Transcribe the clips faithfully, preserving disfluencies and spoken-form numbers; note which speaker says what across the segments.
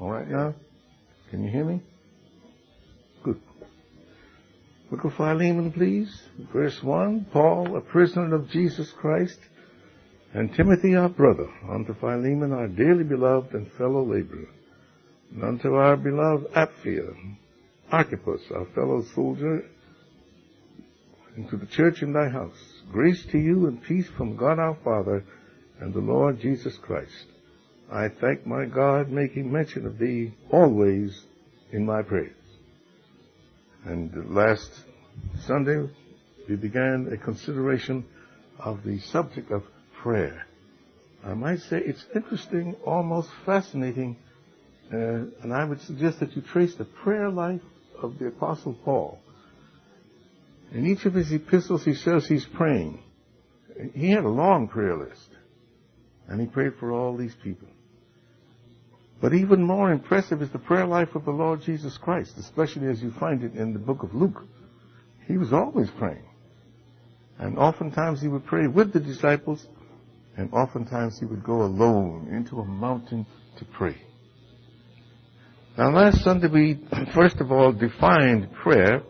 Speaker 1: All right now? Can you hear me? Good. Book of Philemon, please. Verse one. Paul, a prisoner of Jesus Christ, and Timothy, our brother, unto Philemon, our dearly beloved and fellow laborer, and unto our beloved Apphia, Archippus, our fellow soldier, and to the church in thy house. Grace to you and peace from God our Father and the Lord Jesus Christ. I thank my God, making mention of thee always in my prayers. And last Sunday, we began a consideration of the subject of prayer. I might say it's interesting, almost fascinating, uh, and I would suggest that you trace the prayer life of the Apostle Paul. In each of his epistles, he says he's praying. He had a long prayer list, and he prayed for all these people. But even more impressive is the prayer life of the Lord Jesus Christ, especially as you find it in the book of Luke. He was always praying. And oftentimes he would pray with the disciples, and oftentimes he would go alone into a mountain to pray. Now last Sunday we first of all defined prayer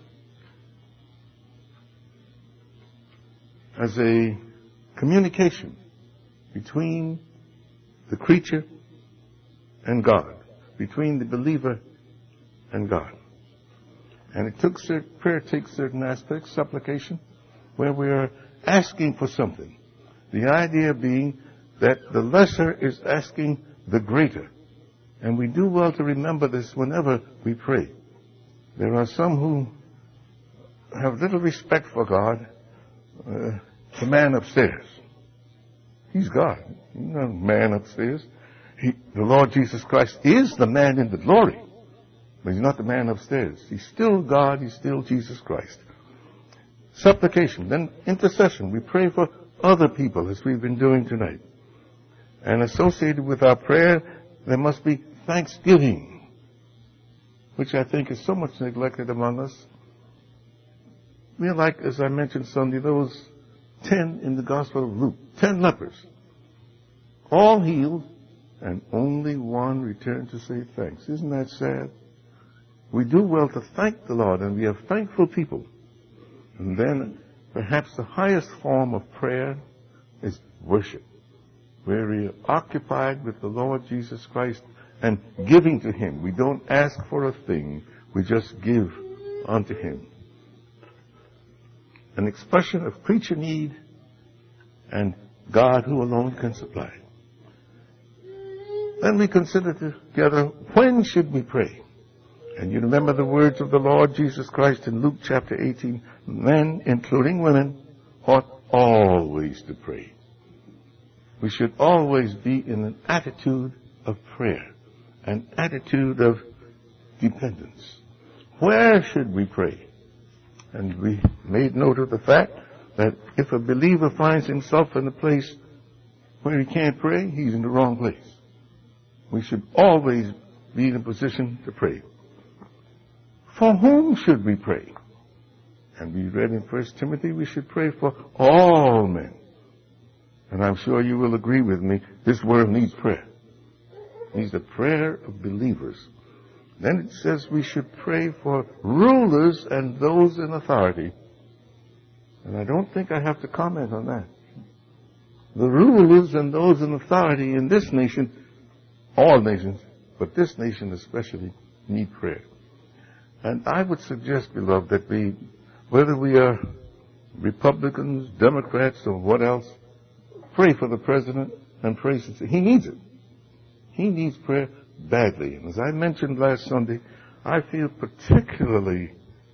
Speaker 1: as a communication between the creature and God, between the believer and God. And it took certain, prayer takes certain aspects, supplication, where we are asking for something. The idea being that the lesser is asking the greater. And we do well to remember this whenever we pray. There are some who have little respect for God. Uh, the man upstairs. He's God. He's not a man upstairs. He, the Lord Jesus Christ is the man in the glory. But he's not the man upstairs. He's still God. He's still Jesus Christ. Supplication. Then intercession. We pray for other people as we've been doing tonight. And associated with our prayer, there must be thanksgiving, which I think is so much neglected among us. We are like, as I mentioned Sunday, those ten in the Gospel of Luke. Ten lepers. All healed, and only one returned to say thanks. Isn't that sad? We do well to thank the Lord, and we are thankful people. And then, perhaps the highest form of prayer is worship, where we are occupied with the Lord Jesus Christ and giving to Him. We don't ask for a thing. We just give unto Him. An expression of creature need and God who alone can supply. Then we consider together, when should we pray? And you remember the words of the Lord Jesus Christ in Luke chapter eighteen. Men, including women, ought always to pray. We should always be in an attitude of prayer, an attitude of dependence. Where should we pray? And we made note of the fact that if a believer finds himself in a place where he can't pray, he's in the wrong place. We should always be in a position to pray. For whom should we pray? And we read in First Timothy, we should pray for all men. And I'm sure you will agree with me, this world needs prayer. It needs the prayer of believers. Then it says we should pray for rulers and those in authority. And I don't think I have to comment on that. The rulers and those in authority in this nation, all nations, but this nation especially, need prayer. And I would suggest, beloved, that we, whether we are Republicans, Democrats, or what else, pray for the president and pray. He needs it. He needs prayer badly. And as I mentioned last Sunday, I feel particularly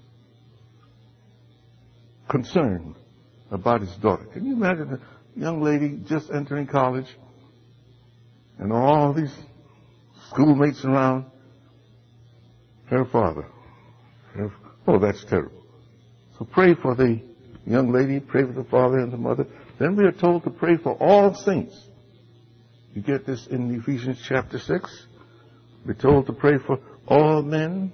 Speaker 1: concerned about his daughter. Can you imagine a young lady just entering college and all these schoolmates around? Her father. Her, oh, that's terrible. So pray for the young lady, pray for the father and the mother. Then we are told to pray for all saints. You get this in Ephesians chapter six. We're told to pray for all men.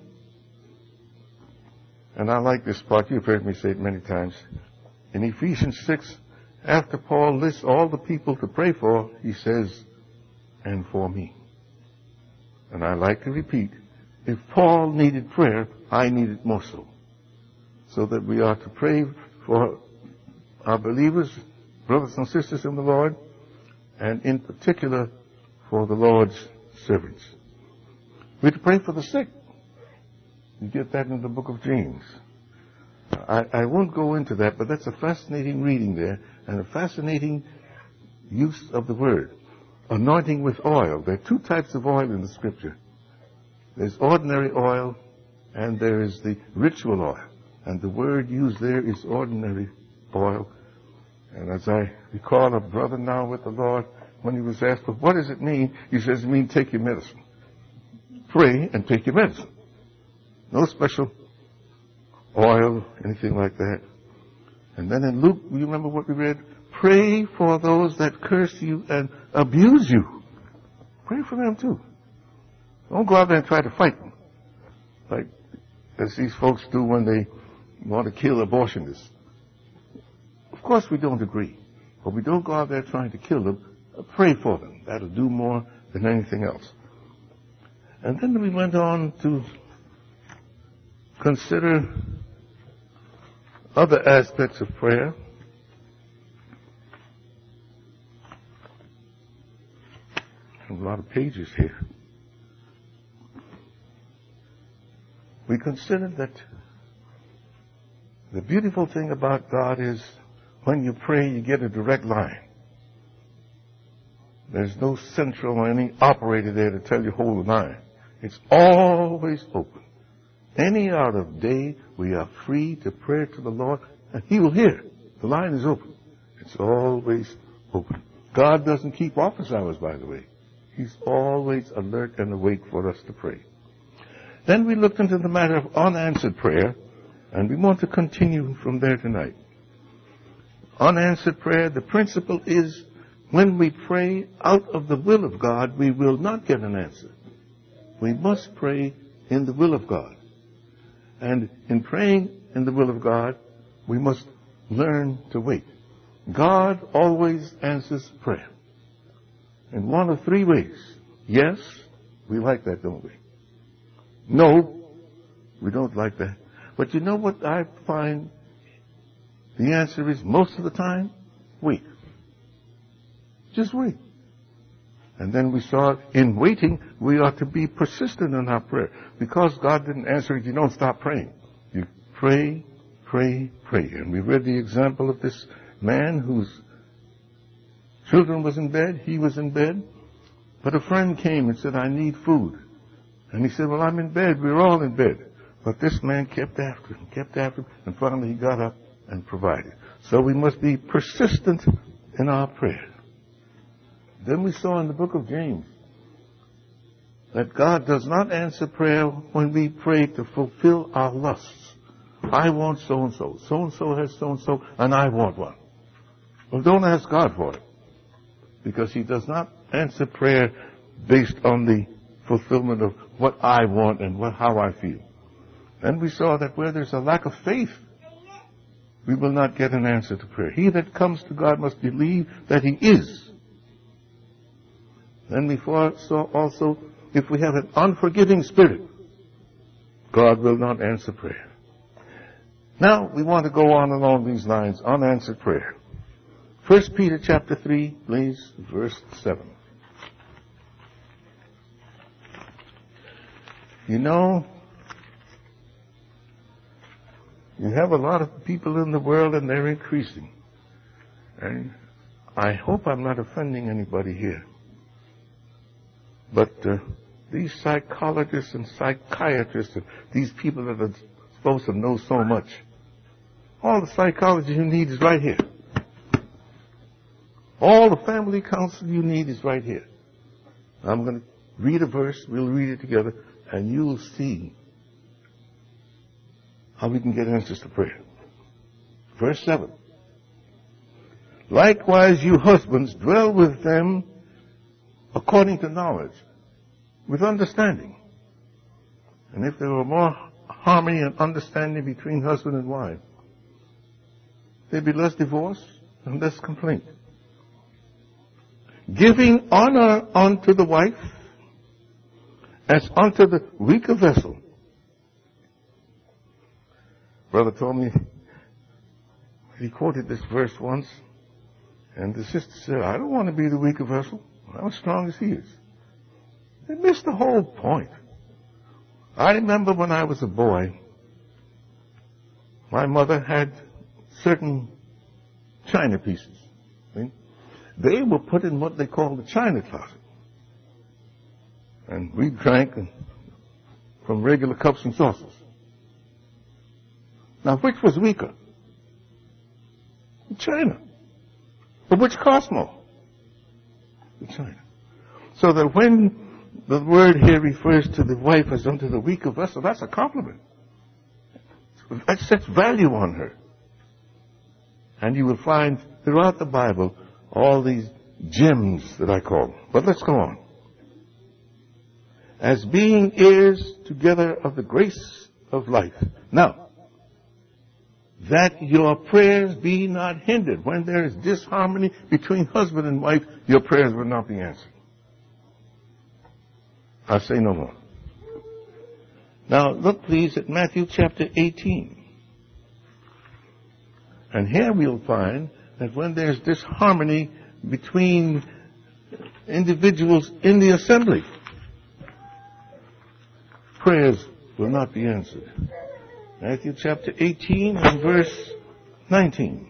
Speaker 1: And I like this part. You've heard me say it many times. In Ephesians six, after Paul lists all the people to pray for, he says, and for me. And I like to repeat, if Paul needed prayer, I need it more so. So that we are to pray for our believers, brothers and sisters in the Lord, and in particular for the Lord's servants. We're to pray for the sick. You get that in the book of James. I, I won't go into that, but that's a fascinating reading there and a fascinating use of the word. Anointing with oil. There are two types of oil in the scripture. There's ordinary oil and there is the ritual oil. And the word used there is ordinary oil. And as I recall a brother now with the Lord, when he was asked, well, what does it mean? He says, it means take your medicine. Pray and take your medicine. No special oil, anything like that. And then in Luke, you remember what we read? Pray for those that curse you and abuse you. Pray for them too. Don't go out there and try to fight them. Like as these folks do when they want to kill abortionists. Of course we don't agree. But we don't go out there trying to kill them. Pray for them. That'll do more than anything else. And then we went on to consider other aspects of prayer. A lot of pages here. We considered that the beautiful thing about God is when you pray, you get a direct line. There's no central or any operator there to tell you hold the line. It's always open. Any hour of day, we are free to pray to the Lord, and He will hear. The line is open. It's always open. God doesn't keep office hours, by the way. He's always alert and awake for us to pray. Then we looked into the matter of unanswered prayer, and we want to continue from there tonight. Unanswered prayer, the principle is when we pray out of the will of God, we will not get an answer. We must pray in the will of God. And in praying in the will of God, we must learn to wait. God always answers prayer. In one of three ways. Yes, we like that, don't we? No, we don't like that. But you know what I find the answer is most of the time? Wait. Just wait. And then we saw in waiting, we ought to be persistent in our prayer. Because God didn't answer it, you don't stop praying. You pray, pray, pray. And we read the example of this man whose children was in bed, he was in bed, but a friend came and said, I need food. And he said, well, I'm in bed. We're all in bed. But this man kept after him, kept after him, and finally he got up and provided. So we must be persistent in our prayer. Then we saw in the book of James that God does not answer prayer when we pray to fulfill our lusts. I want so-and-so. So-and-so has so-and-so, and I want one. Well, don't ask God for it. Because He does not answer prayer based on the fulfillment of what I want and what, how I feel. Then we saw that where there's a lack of faith, we will not get an answer to prayer. He that comes to God must believe that He is. Then we saw also, if we have an unforgiving spirit, God will not answer prayer. Now, we want to go on along these lines, unanswered prayer. First Peter chapter three, please, verse seven. You know, you have a lot of people in the world and they're increasing. And I hope I'm not offending anybody here. But uh, these psychologists and psychiatrists and these people that are supposed to know so much, all the psychology you need is right here. All the family counsel you need is right here. I'm going to read a verse, we'll read it together, and you'll see how we can get answers to prayer. Verse seven. Likewise, you husbands, dwell with them according to knowledge, with understanding. And if there were more harmony and understanding between husband and wife, there'd be less divorce and less complaint. Giving honor unto the wife as unto the weaker vessel. Brother told me, he quoted this verse once, and the sister said, I don't want to be the weaker vessel. I'm as strong as he is. They missed the whole point. I remember when I was a boy, my mother had certain china pieces. See? They were put in what they called the china closet. And we drank from regular cups and saucers. Now, which was weaker? The china. But which cost more? The china. So that when the word here refers to the wife as unto the weaker vessel, that's a compliment. That sets value on her. And you will find throughout the Bible all these gems that I call them. But let's go on. As being heirs together of the grace of life. Now, that your prayers be not hindered. When there is disharmony between husband and wife, your prayers will not be answered. I'll say no more. Now, look please at Matthew chapter eighteen. And here we'll find that when there's disharmony between individuals in the assembly, prayers will not be answered. Matthew chapter eighteen and verse nineteen.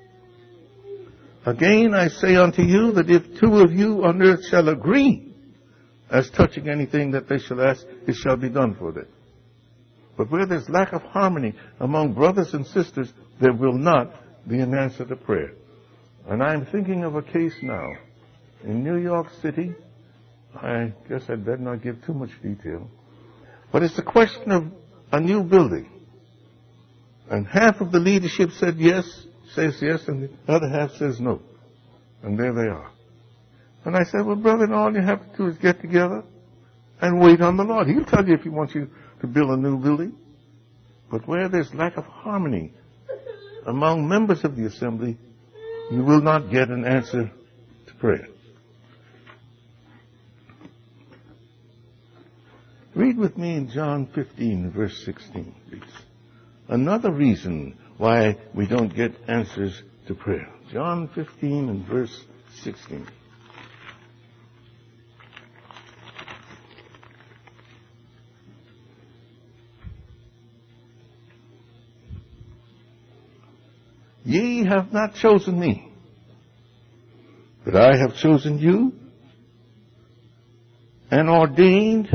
Speaker 1: Again I say unto you that if two of you on earth shall agree as touching anything that they shall ask, it shall be done for them. But where there's lack of harmony among brothers and sisters, there will not be an answer to prayer. And I'm thinking of a case now in New York City. I guess I'd better not give too much detail. But it's a question of a new building. And half of the leadership said yes, says yes, and the other half says no. And there they are. And I said, well, brother, all you have to do is get together and wait on the Lord. He'll tell you if he wants you to build a new building. But where there's lack of harmony among members of the assembly, you will not get an answer to prayer. Read with me in John fifteen, verse sixteen, please. Another reason why we don't get answers to prayer. John fifteen and verse sixteen. Ye have not chosen me, but I have chosen you and ordained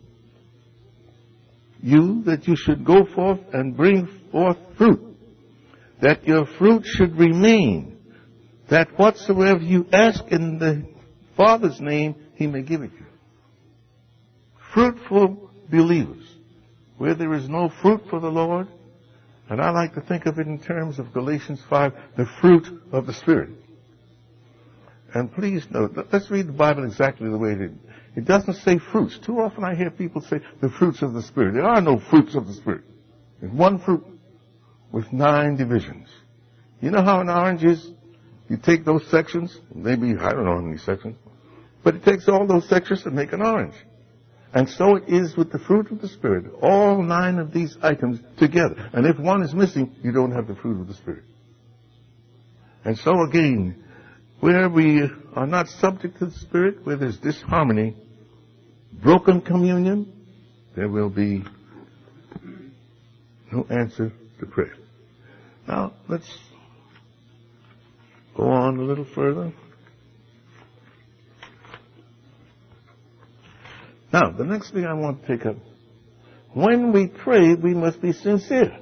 Speaker 1: you that you should go forth and bring forth fruit, that your fruit should remain, that whatsoever you ask in the Father's name, he may give it you. Fruitful believers. Where there is no fruit for the Lord, and I like to think of it in terms of Galatians five, the fruit of the Spirit. And please note, let's read the Bible exactly the way it is. It doesn't say fruits. Too often I hear people say the fruits of the Spirit. There are no fruits of the Spirit. There's one fruit with nine divisions. You know how an orange is? You take those sections, maybe, I don't know how many sections, but it takes all those sections to make an orange. And so it is with the fruit of the Spirit. All nine of these items together. And if one is missing, you don't have the fruit of the Spirit. And so again, where we are not subject to the Spirit, where there's disharmony, broken communion, there will be no answer to prayer. Now, let's go on a little further. Now, the next thing I want to take up, when we pray, we must be sincere.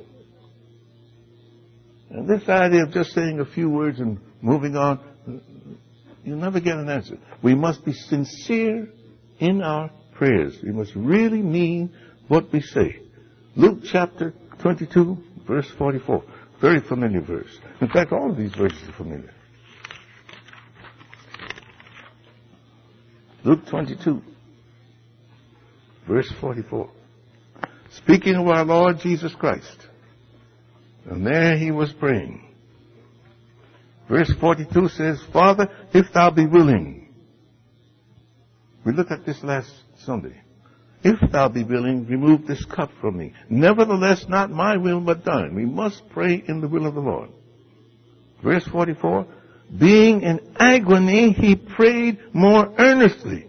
Speaker 1: And this idea of just saying a few words and moving on, you'll never get an answer. We must be sincere in our prayers. We must really mean what we say. Luke chapter twenty-two, verse forty-four. Very familiar verse. In fact, all of these verses are familiar. Luke twenty-two. Verse forty-four. Speaking of our Lord Jesus Christ. And there he was praying. Verse forty-two says, Father, if thou be willing. We looked at this last Sunday. if thou be willing, remove this cup from me. Nevertheless, not my will, but thine. We must pray in the will of the Lord. Verse forty-four, being in agony, he prayed more earnestly.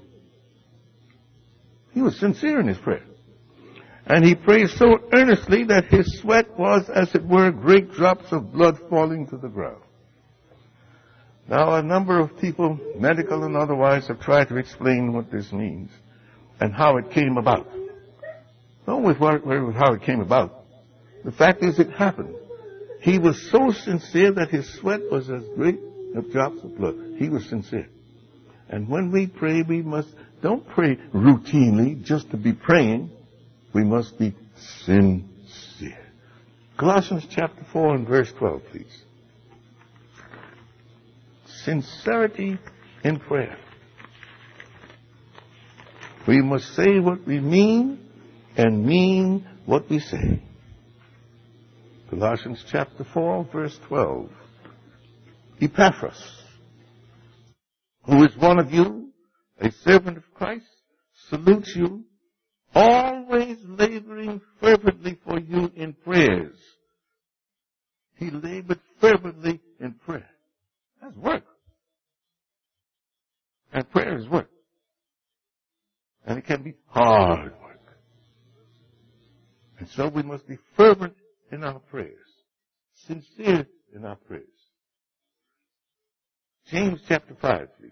Speaker 1: He was sincere in his prayer. And he prayed so earnestly that his sweat was, as it were, great drops of blood falling to the ground. Now, a number of people, medical and otherwise, have tried to explain what this means and how it came about. Not with what, with how it came about. The fact is, it happened. He was so sincere that his sweat was as great as drops of blood. He was sincere. And when we pray, we must, don't pray routinely just to be praying. We must be sincere. Colossians chapter four and verse twelve, please. Sincerity in prayer. We must say what we mean and mean what we say. Colossians chapter four, verse twelve. Epaphras, who is one of you, a servant of Christ, salutes you, always laboring fervently for you in prayers. He labored fervently in prayer. That's work. And prayer is work. And it can be hard work. And so we must be fervent in our prayers. Sincere in our prayers. James chapter five, please.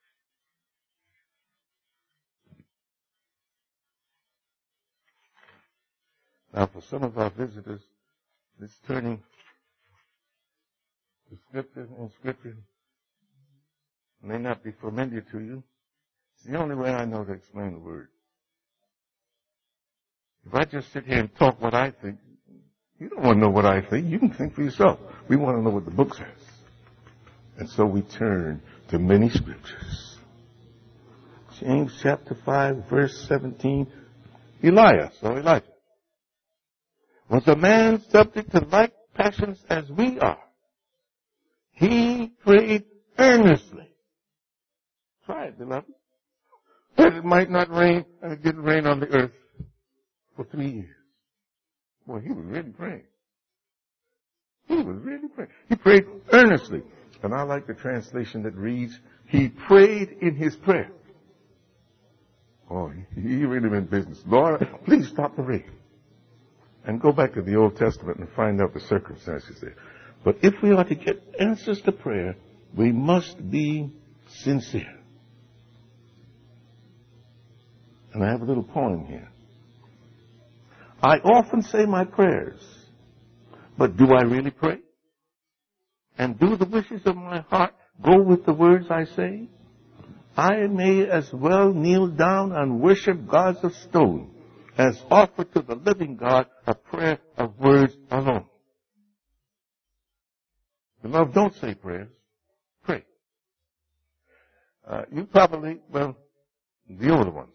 Speaker 1: Now, for some of our visitors, this turning to Scripture and Scripture may not be familiar to you. It's the only way I know to explain the word. If I just sit here and talk what I think, you don't want to know what I think. You can think for yourself. We want to know what the book says. And so we turn to many scriptures. James chapter five, verse seventeen. Elias, or Elijah, was a man subject to like passions as we are. He prayed earnestly. Try it, beloved. That it might not rain, and it didn't rain on the earth for three years. Boy, he was really praying. He was really praying. He prayed earnestly. And I like the translation that reads, he prayed in his prayer. Oh, he, he really meant business. Lord, please stop the rain. And go back to the Old Testament and find out the circumstances there. But if we are to get answers to prayer, we must be sincere. And I have a little poem here. I often say my prayers, but do I really pray? And do the wishes of my heart go with the words I say? I may as well kneel down and worship gods of stone as offer to the living God a prayer of words alone. Beloved, don't say prayers. Pray. Uh, you probably, well, the older ones.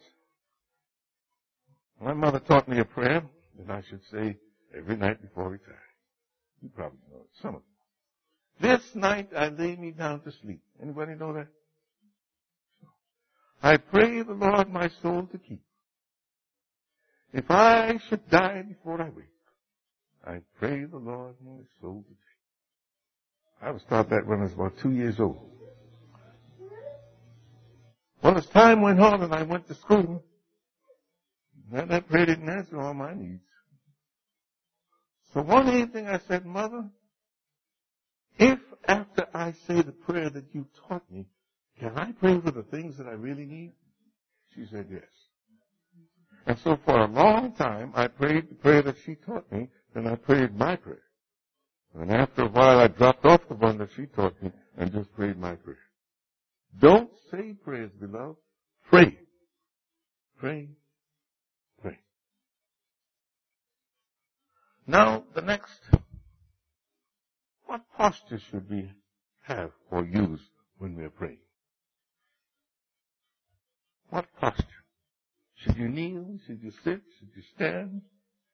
Speaker 1: My mother taught me a prayer that I should say every night before retiring. You probably know it, some of them. This night I lay me down to sleep. Anybody know that? I pray the Lord my soul to keep. If I should die before I wake, I pray the Lord my soul to keep. I was taught that when I was about two years old. Well, as time went on and I went to school, and that prayer didn't answer all my needs. So one evening I said, Mother, if after I say the prayer that you taught me, can I pray for the things that I really need? She said yes. And so for a long time, I prayed the prayer that she taught me, and I prayed my prayer. And after a while, I dropped off the one that she taught me and just prayed my prayer. Don't say prayers, beloved. Pray. Pray. Pray. Now, the next. What posture should we have or use when we are praying? What posture? Should you kneel? Should you sit? Should you stand?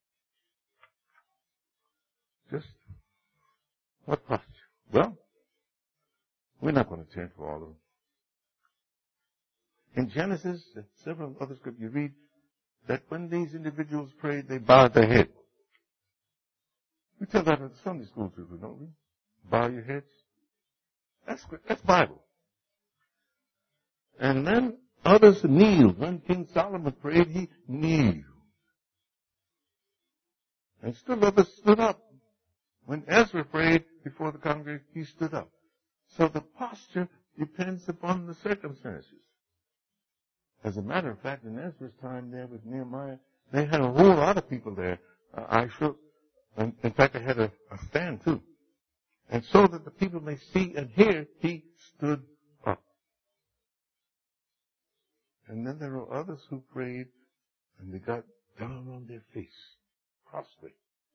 Speaker 1: Just what posture? Well, we're not going to turn to all of them. In Genesis and several other scriptures, you read that when these individuals prayed, they bowed their head. We tell that at Sunday school people, don't we? Bow your heads. That's, that's Bible. And then others kneeled. When King Solomon prayed, he kneeled. And still others stood up. When Ezra prayed before the congregation, he stood up. So the posture depends upon the circumstances. As a matter of fact, in Ezra's time there with Nehemiah, they had a whole lot of people there. Uh, I shook. And in fact, I had a, a stand too. And so that the people may see and hear, he stood up. And then there were others who prayed and they got down on their face, prostrate.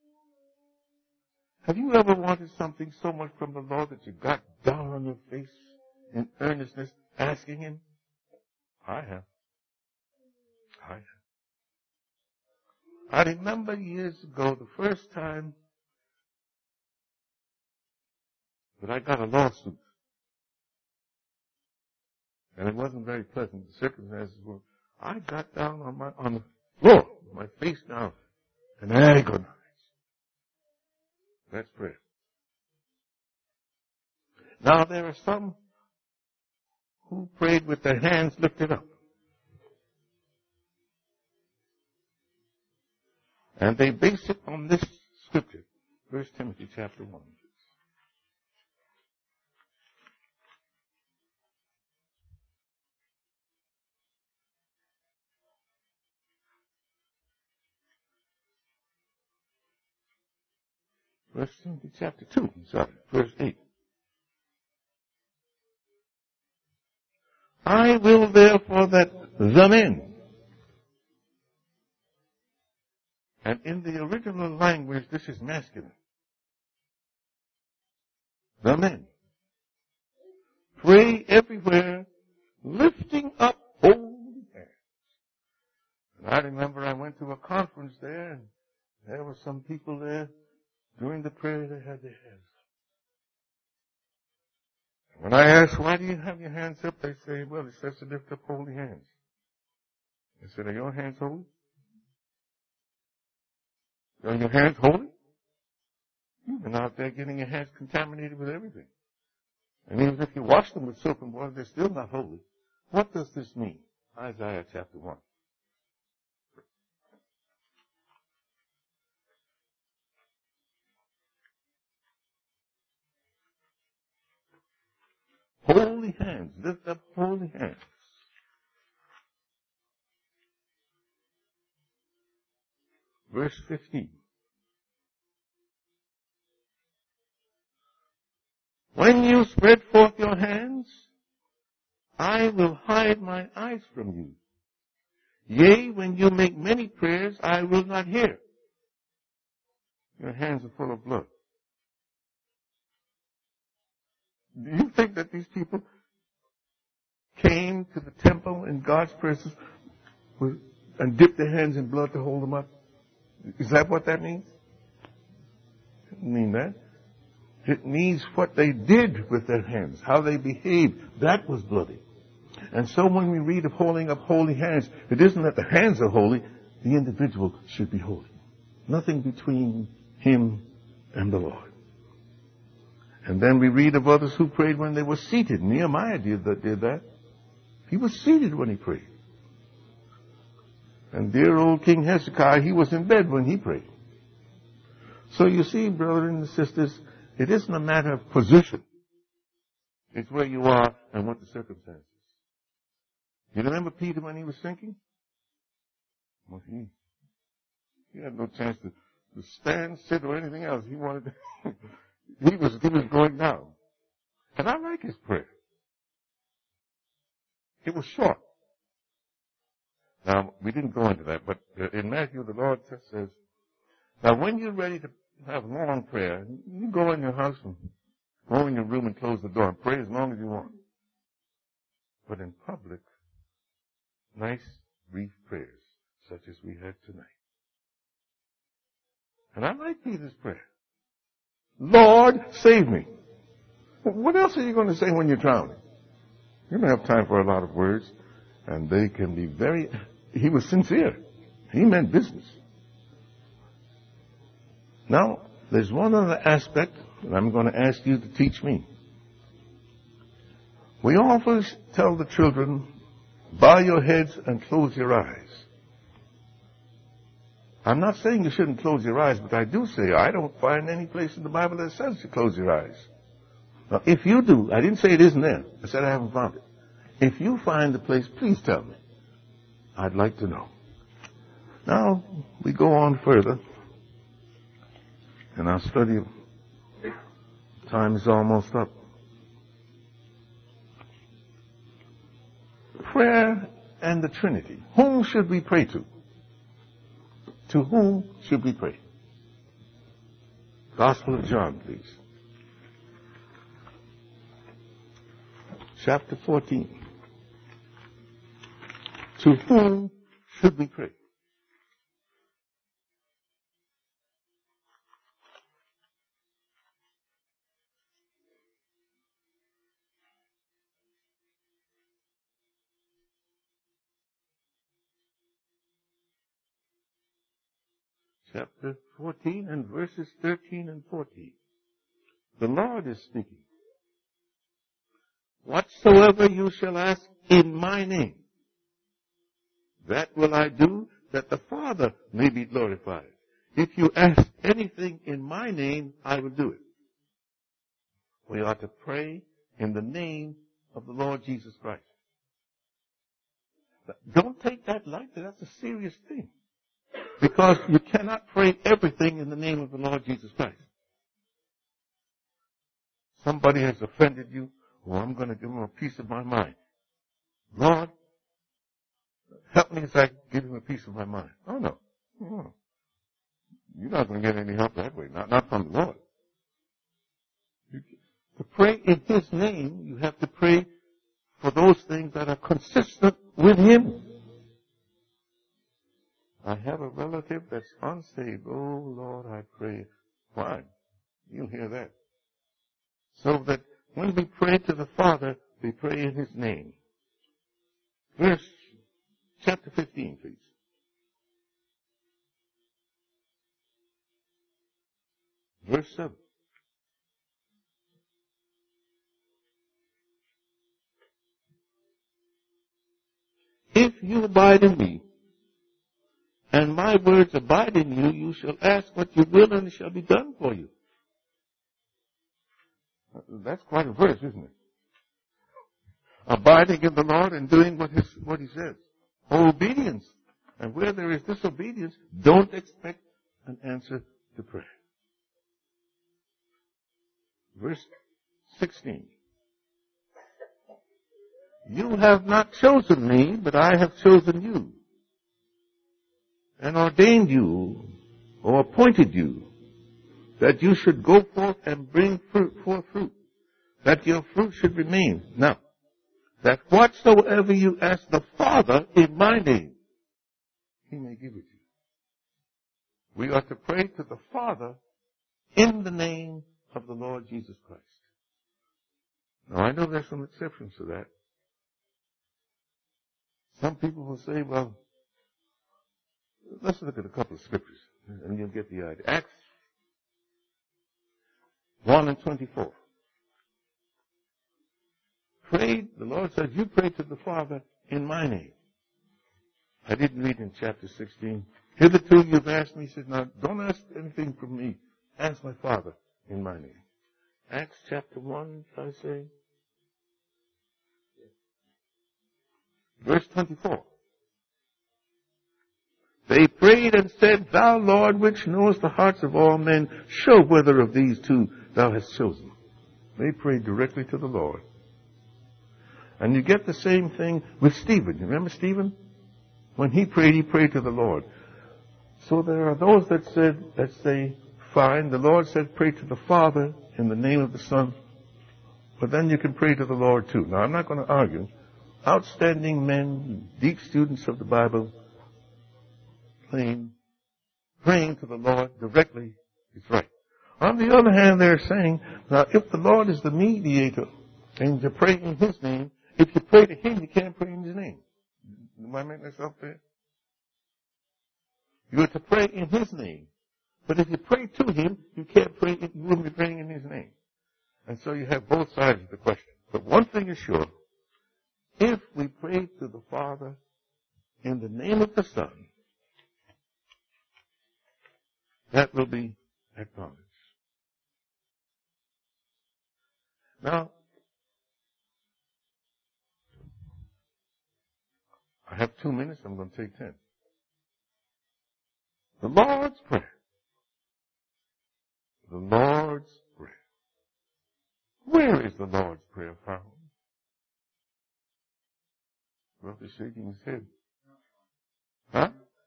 Speaker 1: Have you ever wanted something so much from the Lord that you got down on your face in earnestness, asking Him? I have. I have. I remember years ago, the first time that I got a lawsuit. And it wasn't very pleasant. The circumstances were, I got down on my, on the floor, my face down, and agonized. That's prayer. Now there are some who prayed with their hands lifted up. And they base it on this scripture, First Timothy chapter one. First Timothy chapter two, sorry, verse eight. I will therefore that the men, and in the original language this is masculine, the men, pray everywhere, lifting up holy hands. And I remember I went to a conference there, and there were some people there. During the prayer, they had their hands up. When I asked, why do you have your hands up? They say, well, it says to lift up holy hands. I said, are your hands holy? Are your hands holy? You've been out there getting your hands contaminated with everything. And even if you wash them with soap and water, they're still not holy. What does this mean? Isaiah chapter one. Holy hands. Lift up holy hands. Verse fifteen. When you spread forth your hands, I will hide my eyes from you. Yea, when you make many prayers, I will not hear. Your hands are full of blood. Do you think that these people came to the temple in God's presence with, and dipped their hands in blood to hold them up? Is that what that means? It doesn't mean that. It means what they did with their hands, how they behaved. That was bloody. And so when we read of holding up holy hands, it isn't that the hands are holy, the individual should be holy. Nothing between him and the Lord. And then we read of others who prayed when they were seated. Nehemiah did that. Did that. He was seated when he prayed. And dear old King Hezekiah, he was in bed when he prayed. So you see, brothers and sisters, it isn't a matter of position. It's where you are and what the circumstances. You remember Peter when he was sinking? Well, he, he had no chance to, to stand, sit, or anything else. He wanted to... He was, he was going down. And I like his prayer. It was short. Now, we didn't go into that, but in Matthew, the Lord says, now when you're ready to have long prayer, you go in your house and go in your room and close the door and pray as long as you want. But in public, nice, brief prayers, such as we had tonight. And I like Peter's prayer. Lord, save me. What else are you going to say when you're drowning? You don't have time for a lot of words. And they can be very... He was sincere. He meant business. Now, there's one other aspect that I'm going to ask you to teach me. We always tell the children, bow your heads and close your eyes. I'm not saying you shouldn't close your eyes, but I do say I don't find any place in the Bible that says to close your eyes. Now, if you do, I didn't say it isn't there. I said I haven't found it. If you find the place, please tell me. I'd like to know. Now, we go on further. And our study time is almost up. Prayer and the Trinity. Whom should we pray to? To whom should we pray? Gospel of John, please. Chapter fourteen. To whom should we pray? Chapter fourteen and verses thirteen and fourteen. The Lord is speaking. Whatsoever you shall ask in my name, that will I do, that the Father may be glorified. If you ask anything in my name, I will do it. We are to pray in the name of the Lord Jesus Christ. Don't take that lightly. That's a serious thing. Because you cannot pray everything in the name of the Lord Jesus Christ. Somebody has offended you. Well, I'm going to give him a piece of my mind. Lord, help me as I give him a piece of my mind. Oh, no. no. You're not going to get any help that way. Not, not from the Lord. You, to pray in his name, you have to pray for those things that are consistent with him. I have a relative that's unsaved. Oh, Lord, I pray. Fine. You'll hear that. So that when we pray to the Father, we pray in his name. Verse, chapter fifteen, please. Verse seven. If you abide in me, and my words abide in you, you shall ask what you will, and it shall be done for you. That's quite a verse, isn't it? Abiding in the Lord and doing what, his, what he says. Obedience. And where there is disobedience, don't expect an answer to prayer. Verse sixteen. You have not chosen me, but I have chosen you, and ordained you, or appointed you, that you should go forth and bring fruit, forth fruit, that your fruit should remain. Now, that whatsoever you ask the Father in my name, he may give it to you. We are to pray to the Father in the name of the Lord Jesus Christ. Now, I know there's some exceptions to that. Some people will say, well, let's look at a couple of scriptures, and you'll get the idea. Acts one and twenty-four. Prayed, the Lord said, you pray to the Father in my name. I didn't read in chapter sixteen. Hitherto you've asked me, he said, now don't ask anything from me. Ask my Father in my name. Acts chapter one, shall I say? Verse twenty-four. They prayed and said, thou, Lord, which knowest the hearts of all men, show whether of these two thou hast chosen. They prayed directly to the Lord. And you get the same thing with Stephen. You remember Stephen? When he prayed, he prayed to the Lord. So there are those that said, that say, fine, the Lord said pray to the Father in the name of the Son, but then you can pray to the Lord too. Now I'm not going to argue. Outstanding men, deep students of the Bible, claim praying to the Lord directly is right. On the other hand, they're saying, now if the Lord is the mediator and you pray in his name, if you pray to him, you can't pray in his name. Am I making myself clear? You're to pray in His name. But if you pray to Him, you can't pray, you wouldn't be praying in His name. And so you have both sides of the question. But one thing is sure, if we pray to the Father in the name of the Son, that will be acknowledged. Now, I have two minutes, I'm going to take ten. The Lord's Prayer. The Lord's Prayer. Where is the Lord's Prayer found? Brother shaking his head. Huh?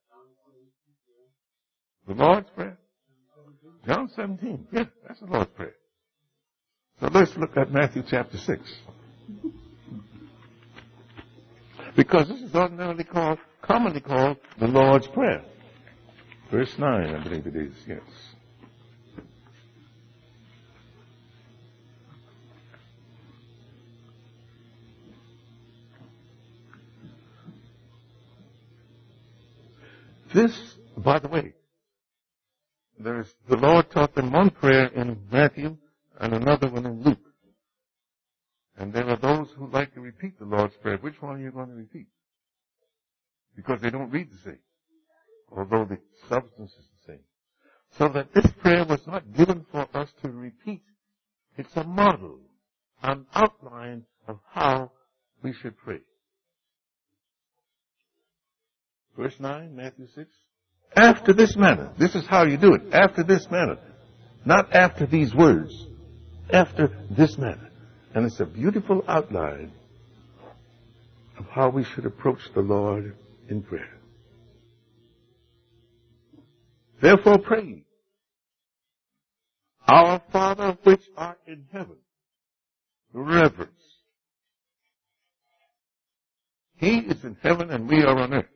Speaker 1: The Lord's Prayer? John seventeen. Yes, that's the Lord's Prayer. So let's look at Matthew chapter six. Because this is ordinarily called, commonly called, the Lord's Prayer. Verse nine, I believe it is, yes. This, by the way, there's, the Lord taught them one prayer in Matthew and another one in Luke. And there are those who like to repeat the Lord's Prayer. Which one are you going to repeat? Because they don't read the same, although the substance is the same. So that this prayer was not given for us to repeat. It's a model, an outline of how we should pray. Verse nine, Matthew six. After this manner. This is how you do it. After this manner. Not after these words. After this manner. And it's a beautiful outline of how we should approach the Lord in prayer. Therefore pray ye, Our Father which art in heaven. Reverence. He is in heaven and we are on earth.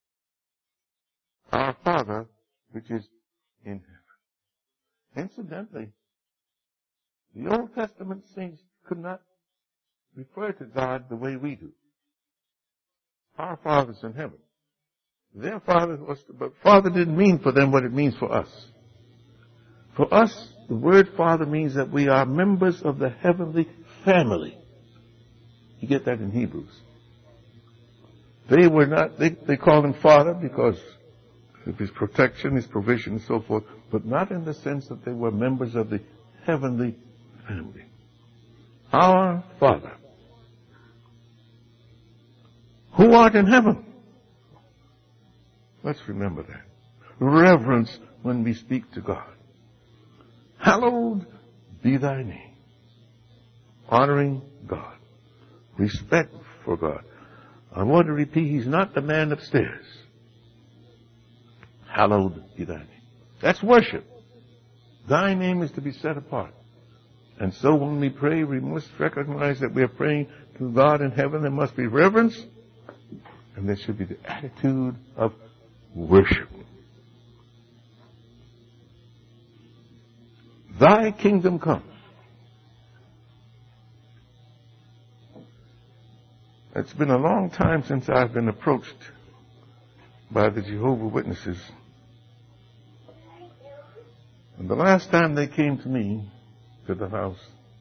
Speaker 1: Our Father which is in heaven. Incidentally, the Old Testament saints could not refer to God the way we do. Our Father's in heaven. Their Father was, but Father didn't mean for them what it means for us. For us, the word Father means that we are members of the heavenly family. You get that in Hebrews. They were not, they, they called him Father because of his protection, his provision, and so forth, but not in the sense that they were members of the heavenly family. Our Father, who art in heaven. Let's remember that. Reverence when we speak to God. Hallowed be thy name. Honoring God. Respect for God. I want to repeat, he's not the man upstairs. Hallowed be thy name. That's worship. Thy name is to be set apart. And so when we pray, we must recognize that we are praying to God in heaven. There must be reverence, and there should be the attitude of worship. Thy kingdom come. It's been a long time since I've been approached by the Jehovah's Witnesses. And the last time they came to me, to the house,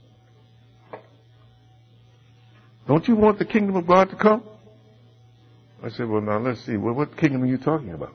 Speaker 1: don't you want the kingdom of God to come? I said, well, now let's see. Well, what kingdom are you talking about?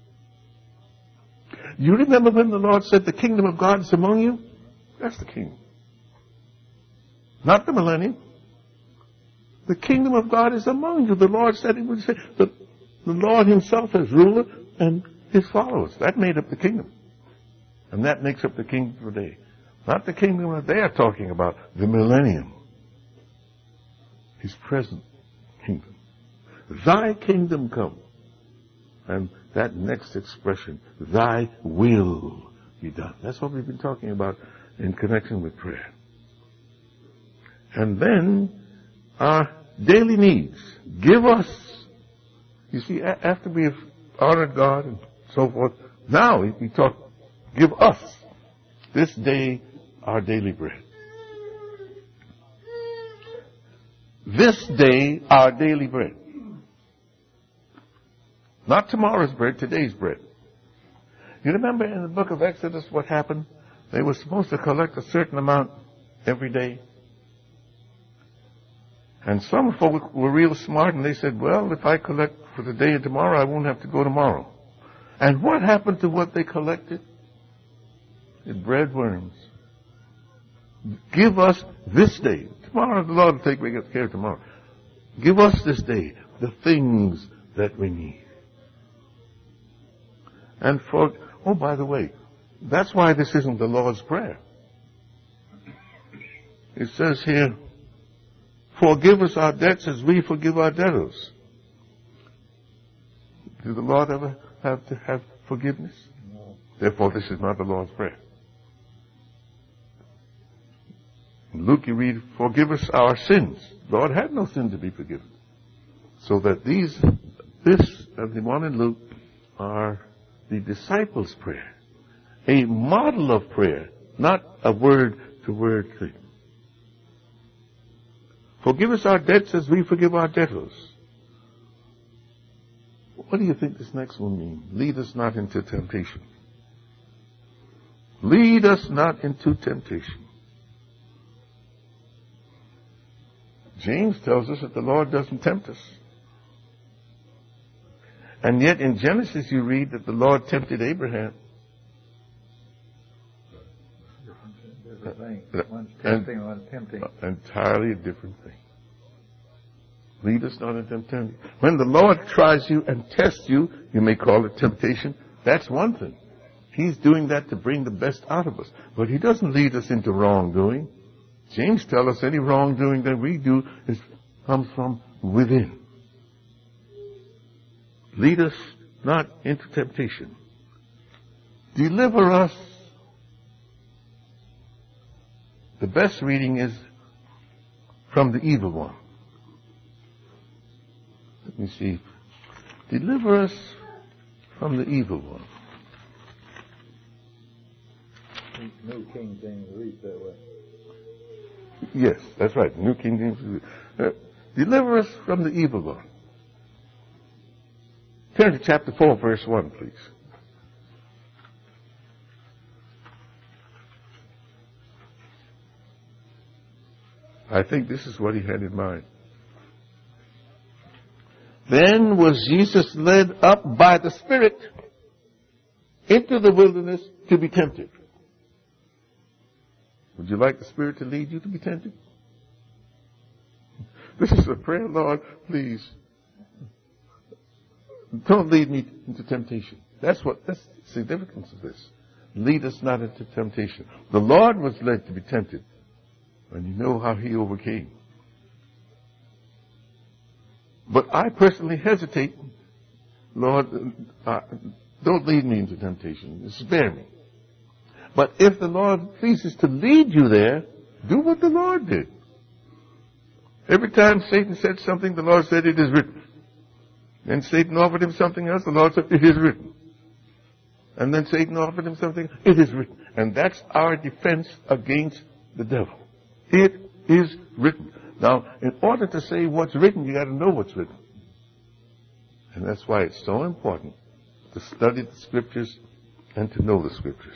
Speaker 1: You remember when the Lord said the kingdom of God is among you? That's the kingdom. Not the millennium. The kingdom of God is among you. The Lord said he would say that the Lord himself as ruler and his followers. That made up the kingdom. And that makes up the kingdom today. Not the kingdom that they are talking about, the millennium. His present kingdom. Thy kingdom come. And that next expression, thy will be done. That's what we've been talking about in connection with prayer. And then our daily needs. Give us. You see, after we have honored God and so forth, now we talk, give us this day our daily bread. This day our daily bread. Not tomorrow's bread, today's bread. You remember in the book of Exodus what happened? They were supposed to collect a certain amount every day. And some folk were real smart, and they said, well, if I collect for the day of tomorrow, I won't have to go tomorrow. And what happened to what they collected? It bred worms. Give us this day. Tomorrow the Lord will take care of tomorrow. Give us this day the things that we need. And for, oh, by the way, that's why this isn't the Lord's Prayer. It says here, forgive us our debts as we forgive our debtors. Did the Lord ever have to have forgiveness? No. Therefore, this is not the Lord's Prayer. In Luke, you read, forgive us our sins. The Lord had no sin to be forgiven. So that these, this and the one in Luke are the disciples' prayer. A model of prayer, not a word-to-word thing. Forgive us our debts as we forgive our debtors. What do you think this next one means? Lead us not into temptation. Lead us not into temptation. James tells us that the Lord doesn't tempt us. And yet in Genesis you read that the Lord tempted Abraham.
Speaker 2: Different thing. One's tempting, one's tempting.
Speaker 1: Entirely a different thing. Lead us not into temptation. When the Lord tries you and tests you, you may call it temptation. That's one thing. He's doing that to bring the best out of us. But He doesn't lead us into wrongdoing. James tells us any wrongdoing that we do is, comes from within. Lead us not into temptation. Deliver us. The best reading is from the evil one. Let me see. Deliver us from the evil one.
Speaker 2: New King James reads that way.
Speaker 1: Yes, that's right. New King James. Uh, deliver us from the evil one. Turn to chapter four, verse one, please. I think this is what he had in mind. Then was Jesus led up by the Spirit into the wilderness to be tempted. Would you like the Spirit to lead you to be tempted? This is a prayer, Lord, please. Don't lead me into temptation. That's what, that's the significance of this. Lead us not into temptation. The Lord was led to be tempted, and you know how He overcame. But I personally hesitate, Lord, uh, don't lead me into temptation. Spare me. But if the Lord pleases to lead you there, do what the Lord did. Every time Satan said something, the Lord said, it is written. Then Satan offered him something else, the Lord said, it is written. And then Satan offered him something, it is written. And that's our defense against the devil. It is written. Now, in order to say what's written, you got to know what's written. And that's why it's so important to study the Scriptures and to know the Scriptures.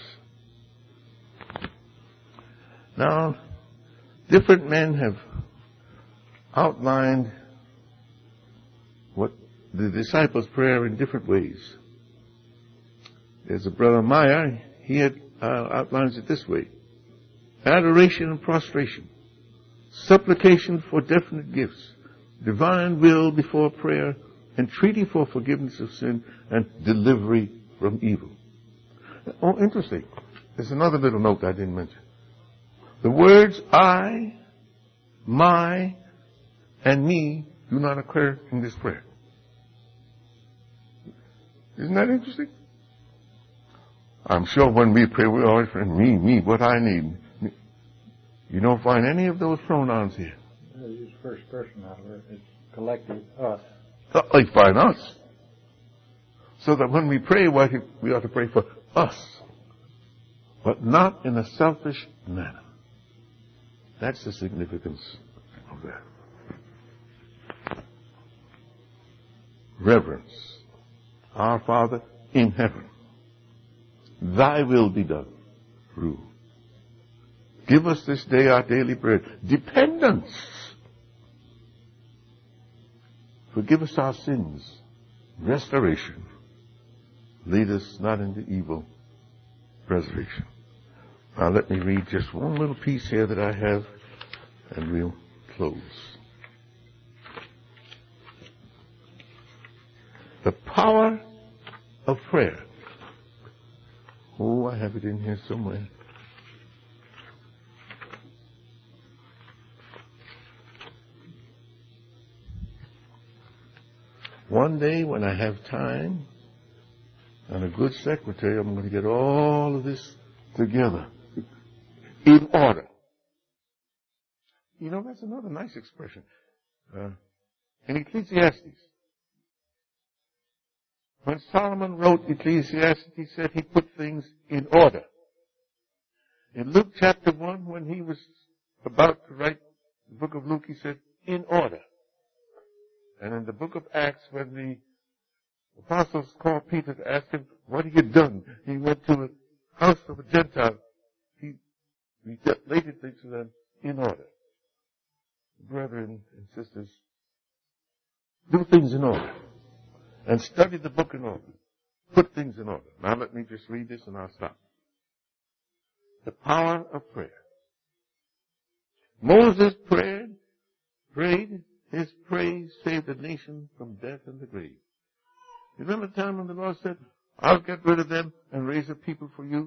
Speaker 1: Now, different men have outlined what the disciples' prayer in different ways. There's a brother Meyer, he had, uh, outlines it this way. Adoration and prostration. Supplication for definite gifts. Divine will before prayer. Entreaty for forgiveness of sin and delivery from evil. Oh, interesting. There's another little note I didn't mention. The words I, my, and me do not occur in this prayer. Isn't that interesting? I'm sure when we pray, we always say, me, me, what I need. You don't find any of those pronouns here.
Speaker 2: No, use first person out of it. It's collective, us.
Speaker 1: Oh, you find us. So that when we pray, we ought to pray for us. But not in a selfish manner. That's the significance of that. Reverence. Our Father in heaven. Thy will be done. Rule. Give us this day our daily bread. Dependence. Forgive us our sins. Restoration. Lead us not into evil. Preservation. Now let me read just one little piece here that I have, and we'll close. The power of prayer. Oh, I have it in here somewhere. One day when I have time and a good secretary, I'm going to get all of this together in order. You know, that's another nice expression. Uh, in Ecclesiastes, when Solomon wrote Ecclesiastes, he said he put things in order. In Luke chapter one, when he was about to write the book of Luke, he said, in order. And in the book of Acts, when the apostles called Peter to ask him, what have you done? He went to the house of a Gentile. He related things to them in order. Brethren and sisters, do things in order. And study the book in order. Put things in order. Now let me just read this and I'll stop. The power of prayer. Moses prayed, prayed, his praise saved the nation from death and the grave. You remember the time when the Lord said, I'll get rid of them and raise a people for you?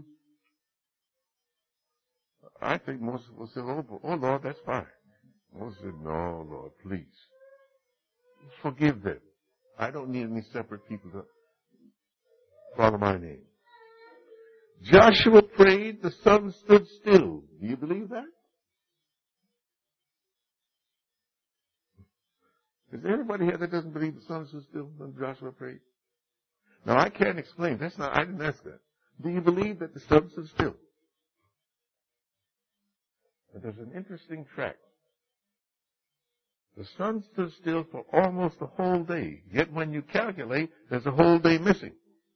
Speaker 1: I think Moses will say, oh, oh Lord, that's fine. Moses said, no, Lord, please. Forgive them. I don't need any separate people to follow my name. Joshua prayed, the sun stood still. Do you believe that? Is there anybody here that doesn't believe the sun stood still when Joshua prayed? Now, I can't explain. That's not, I didn't ask that. Do you believe that the sun stood still? But there's an interesting fact. The sun stood still for almost the whole day. Yet when you calculate, there's a whole day missing.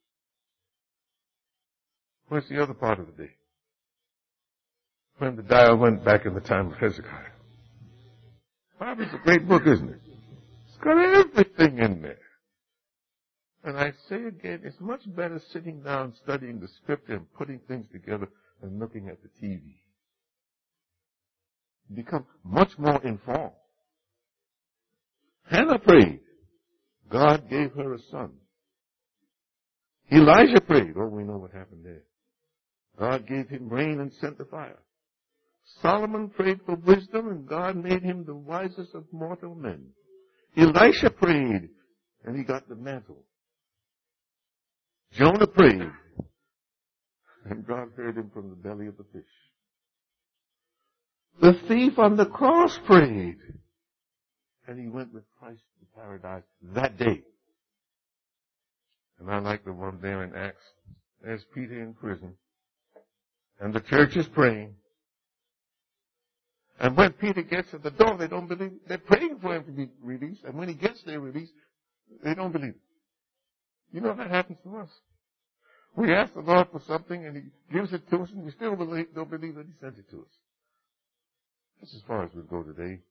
Speaker 1: Where's the other part of the day? When the dial went back in the time of Hezekiah. The Bible's a great book, isn't it? It's got everything in there. And I say again, it's much better sitting down studying the scripture and putting things together than looking at the T V. You become much more informed. Hannah prayed. God gave her a son. Elijah prayed. Oh, we know what happened there. God gave him rain and sent the fire. Solomon prayed for wisdom, and God made him the wisest of mortal men. Elisha prayed, and he got the mantle. Jonah prayed, and God heard him from the belly of the fish. The thief on the cross prayed, and he went with Christ to paradise that day. And I like the one there in Acts. There's Peter in prison, and the church is praying. And when Peter gets to the door, they don't believe. They're praying for him to be released, and when he gets there released, they don't believe it. You know that happens to us. We ask the Lord for something, and he gives it to us, and we still believe, don't believe that he sent it to us. That's as far as we'll go today.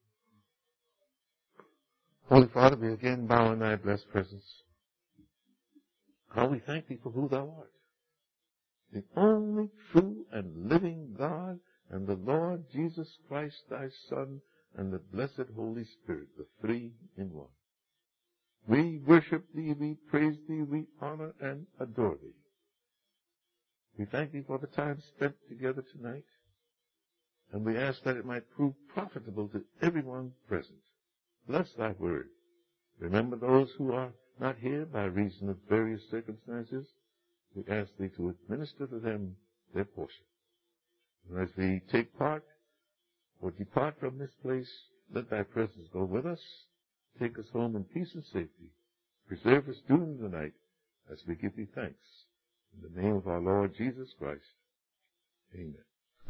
Speaker 1: Holy Father, we again bow in thy blessed presence. How we thank thee for who thou art. The only true and living God, and the Lord Jesus Christ, thy Son, and the blessed Holy Spirit, the three in one. We worship thee, we praise thee, we honor and adore thee. We thank thee for the time spent together tonight, and we ask that it might prove profitable to everyone present. Bless thy word. Remember those who are not here by reason of various circumstances. We ask thee to administer to them their portion. And as we take part or depart from this place, let thy presence go with us. Take us home in peace and safety. Preserve us during the night as we give thee thanks. In the name of our Lord Jesus Christ. Amen.